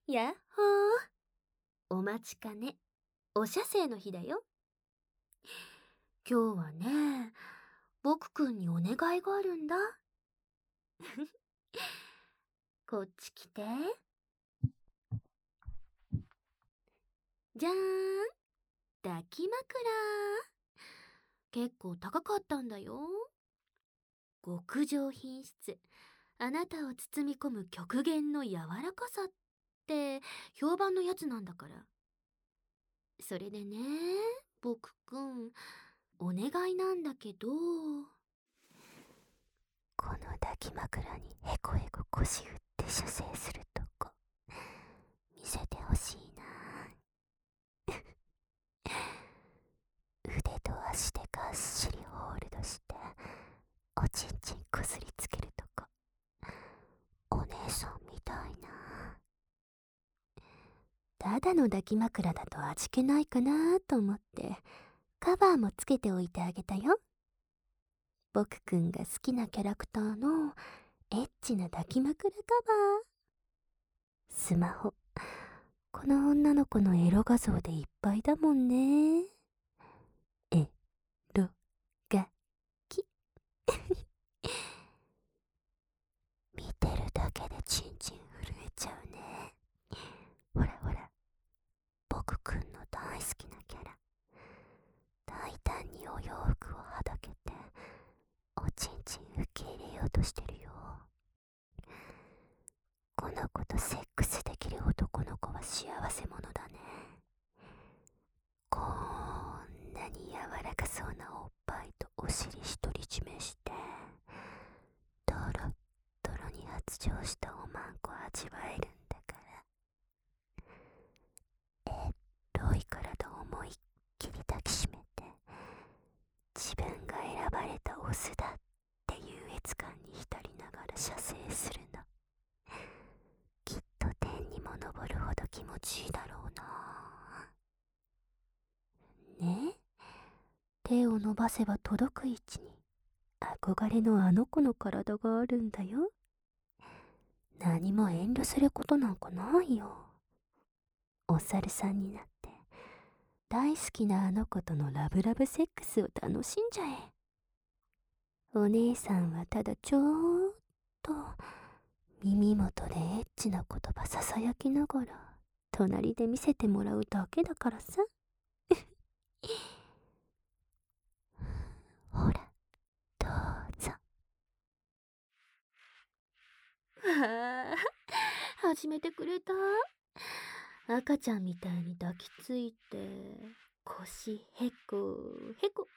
やっほー。お待ちかね。お写生の日だよ。今日はね、僕くんにお願いがあるんだ。こっち来て。じゃーん。抱き枕。結構高かったんだよ。極上品質。あなたを包み込む極限の柔らかさって評判のやつなんだから。それでね、僕くん、お願いなんだけど、 この抱き枕にへこへこ腰振って射精するとこ見せてほしいな。腕と足でがっしりホールドしておちんちんこすりつけるとこお姉さんみたいな。ただの抱き枕だと味気ないかなと思ってカバーもつけておいてあげたよ。僕くんが好きなキャラクターのエッチな抱き枕カバー。スマホこの女の子のエロ画像でいっぱいだもんね。エロがき見てるだけでチンチン震えちゃうね。ほらほら、僕くんの大好きなキャラ。大胆にお洋服をはだけておちんちん受け入れようとしてるよ。この子とセックスできる男の子は幸せ者だね。こんなに柔らかそうなおっぱいとお尻独り占めしてドロッドロに発情したおまんこ味わえるんだから。エロい体を思いっきり抱きしめて自分が選ばれたオスだって優越感に浸りながら射精するの。きっと天にも昇るほど気持ちいいだろうな。ね、手を伸ばせば届く位置に憧れのあの子の体があるんだよ。何も遠慮することなんかないよ。お猿さんになって大好きなあの子とのラブラブセックスを楽しんじゃえ。お姉さんはただちょーっと耳元でエッチな言葉ささやきながら隣で見せてもらうだけだからさ。ほら、どうぞ。 わあ、始めてくれた。赤ちゃんみたいに抱きついて、腰へこへこ。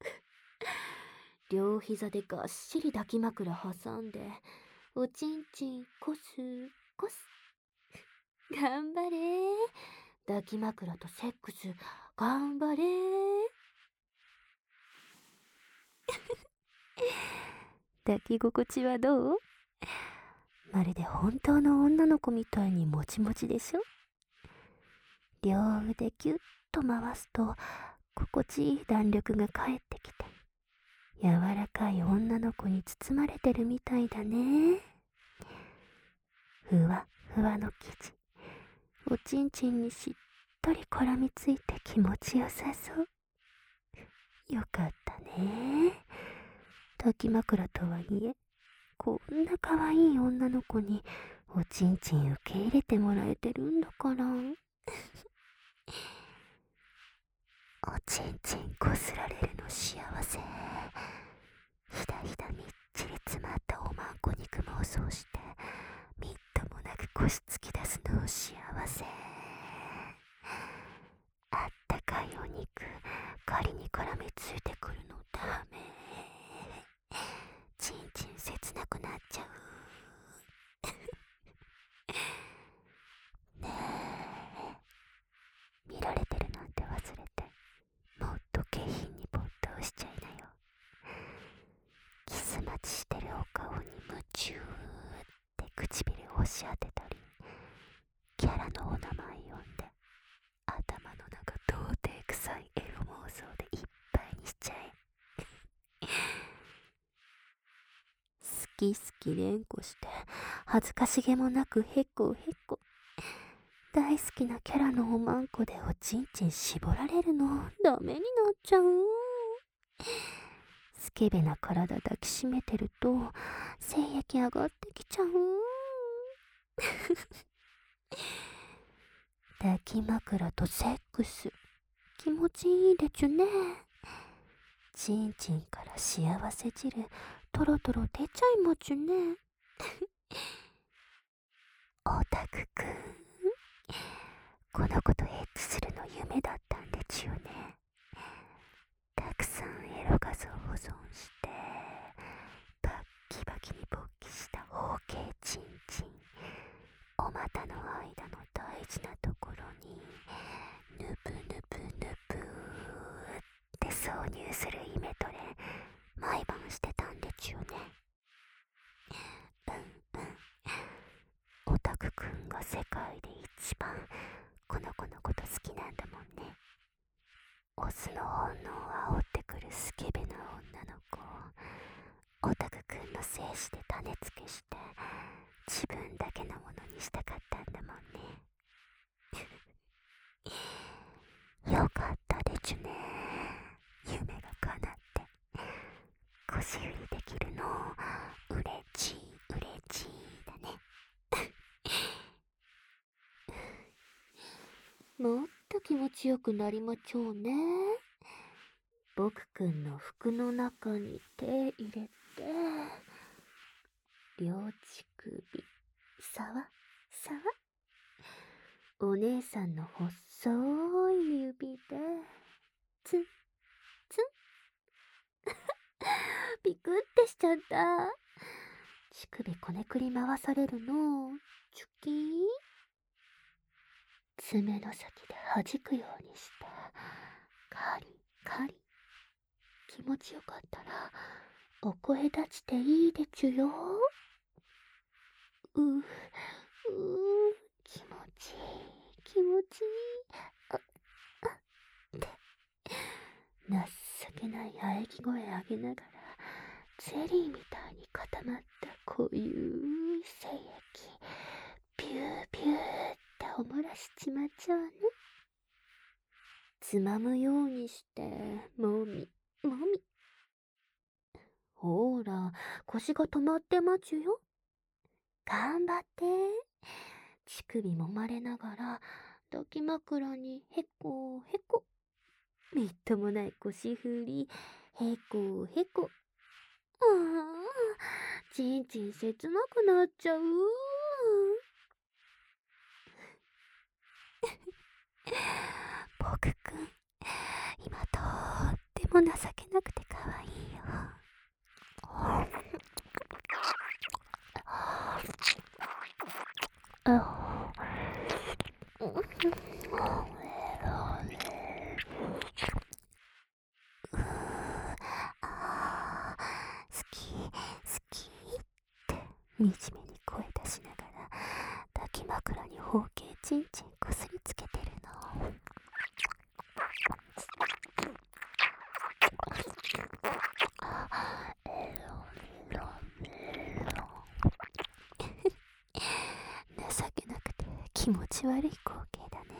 両膝でがっしり抱き枕挟んで、おちんちんこすこす。頑張れ。抱き枕とセックス、頑張れ。 抱き心地はどう？まるで本当の女の子みたいにもちもちでしょ？両腕ギュッと回すと心地いい弾力が返ってきて柔らかい女の子に包まれてるみたいだね。ふわふわの生地おちんちんにしっとり絡みついて気持ちよさそう。よかったね。抱き枕とはいえこんな可愛い女の子におちんちん受け入れてもらえてるんだから。おちんちんこすられるの幸せ。ひだひだみっちり詰まったおまんこ肉妄想してみっともなく腰突き出すの幸せ。あったかいお肉狩りに絡みついてくるのダメ。ちんちん切なくなっちゃう。ねえ、見られてるなんて忘れてもっと下品に没頭しちゃいなよ。キス待ちしてるお顔に夢中って唇を押し当てたりキャラのお名前呼んで頭の中童貞臭いエロ妄想でいっぱいにしちゃえ。好き好き連呼して恥ずかしげもなくへこへこ大好きなキャラのおまんこでおちんちん絞られるのダメになっちゃう。スケベな体抱きしめてると精液上がってきちゃう。抱き枕とセックス気持ちいいでちゅね。ちんちんから幸せ汁トロトロ出ちゃいもちゅね。オタクくん、この子とエッチするの夢だったんでちゅよね。たくさんエロ画像保存してバッキバキに勃起した包茎ちんちんお股の間の大事なところにぬぷぬぷぬぷって挿入するイメトレ毎晩してたんでちゅよね。オタクくんが世界で一番この子のこと好きなんだもんね。オスの本能を煽ってくるスケベな女の子をオタクくんの精子で種付けして自分だけのものにしたかったんだもんね。よかったでちゅね。夢が叶って腰振りできるのうれちいうれちいだね。もっと気持ちよくなりまちょうね。僕くんの服の中に手入れて両乳首さわさわお姉さんの細い指でツンツンピクってしちゃった。乳首こねくり回されるのチュキー爪の先で弾くようにしてカリカリ。気持ちよかったらお声立ちていいでちゅよ。気持ちいい気持ちいい。って情けない喘ぎ声上げながらゼリーみたいに固まった濃ゆい精液ビュービューっておもらしちまっちゃうね。つまむようにしてもみもみ。ほら腰が止まってまちゅよ。頑張って。乳首もまれながら抱き枕にへこへこ。みっともない腰振りへこへこ。ちんちん切なくなっちゃう。僕くん今とっても情けなくてかわいいよ。好き好きって惨めに声出しながら抱き枕に包茎ちんちんこすりつけてるの。情けなくて気持ち悪い光景だね。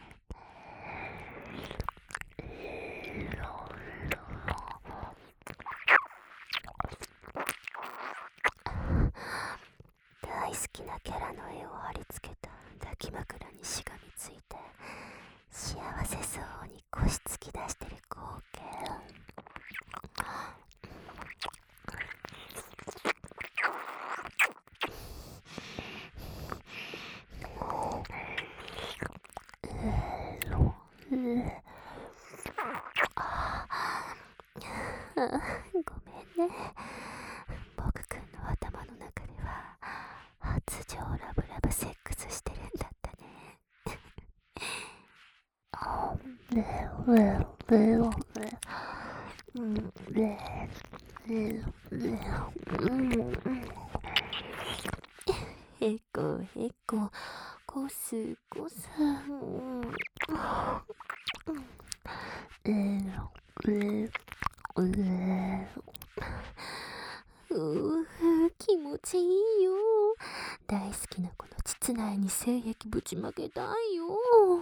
大好きなキャラの絵を貼り付けた抱き枕にしがみついて幸せそうに腰突き出してる光景。ごめんね。僕くんの頭の中では発情ラブラブセックスしてるんだったね。へこへここすこす。気持ちいいよ。大好きなこの膣内に精液ぶちまけたいよ。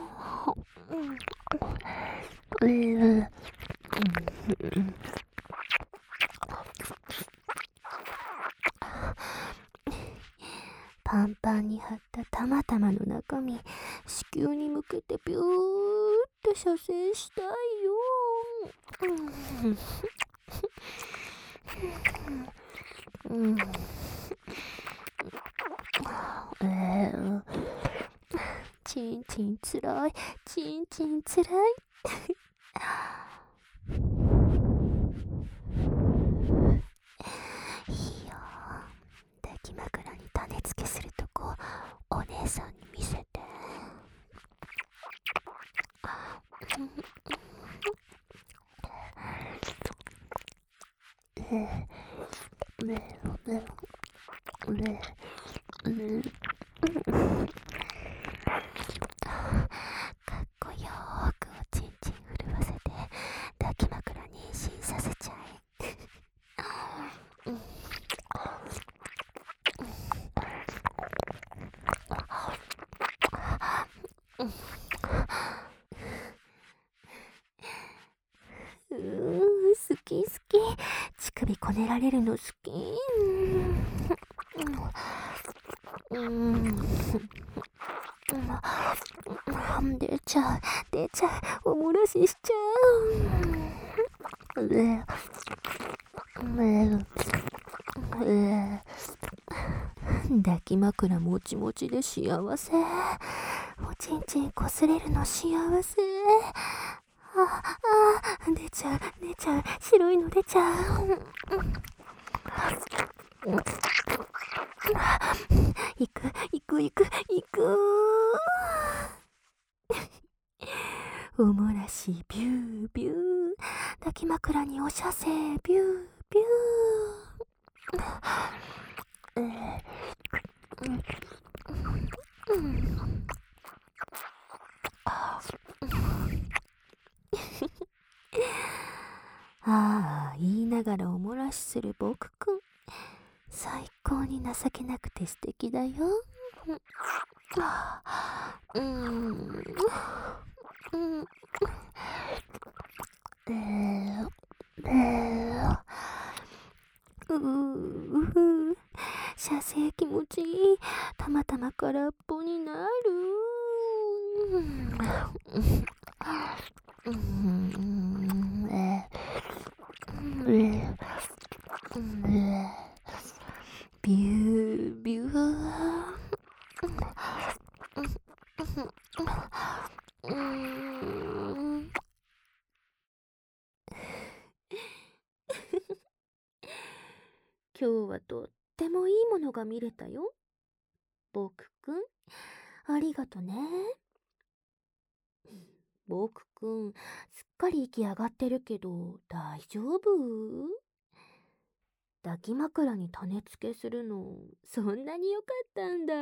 パンパンに張ったたまたまの中身、子宮に向けてビューって射精したいよ。ちんちんつらい、ちんちんつらい。いいよ。抱き枕に種付けするとこ、お姉さんに見せて。かっこよーくおちんちん震わせて抱き枕に変身させちゃえ。好き好き。乳首こねられるの好き。出ちゃう、出ちゃう、おもらししちゃう。抱き枕もちもちで幸せ。おちんちんこすれるの幸せ。出ちゃう、出ちゃう、白いの出ちゃう。行く、行く、行く、行く。おもらしビュービュー。抱き枕にお射精ビュービュー。ああ、言いながらおもらしする僕くん。最高に情けなくて素敵だよ。射精気持ちいい。たまたま空っぽになる。ビュービュー。今日はとってもいいものが見れたよ。僕くん、ありがとね。僕くん、すっかり息上がってるけど、大丈夫？抱き枕に種付けするの、そんなに良かったんだ。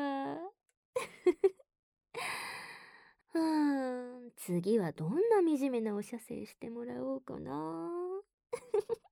次はどんな惨めなお射精してもらおうかな。